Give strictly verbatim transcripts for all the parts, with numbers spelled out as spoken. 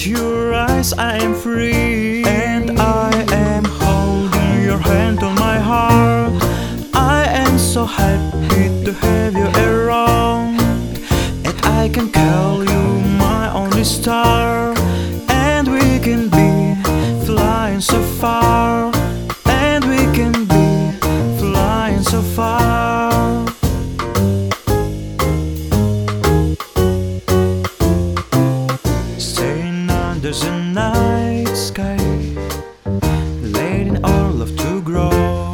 Inside your eyes I am free, and I am holding your hand on my heart. I am so happy to have you around, and I can call you my only star. And we can be flying so far, and we can be flying so far. Staying under the night sky, letting our love to grow.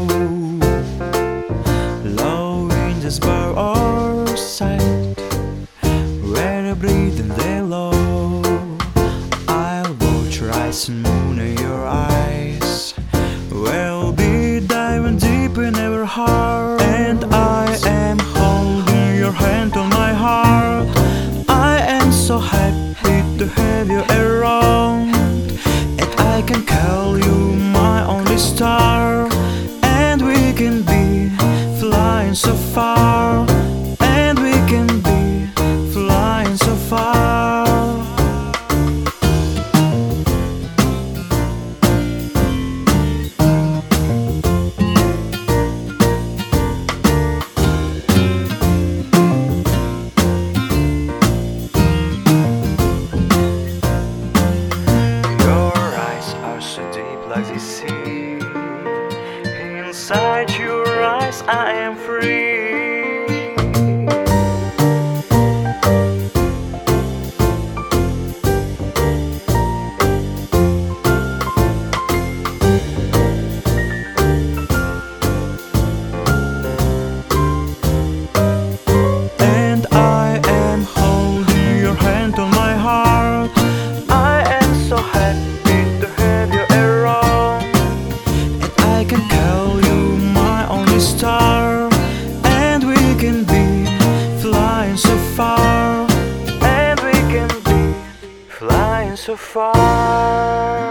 Low winds by our side, where the breathing they low. I'll watch rising moon in your eyes. We'll be diving deep in our heart, and I am holding your hand on my heart. I am so happy to have you around, and I can call you my only star. And we can be flying so far, and we can be flying so far. Like the sea, inside your eyes I am free. And I am holding your hand on my heart. I am so happy to have you around, I can call you my only star. And we can be flying so far, and we can be flying so far.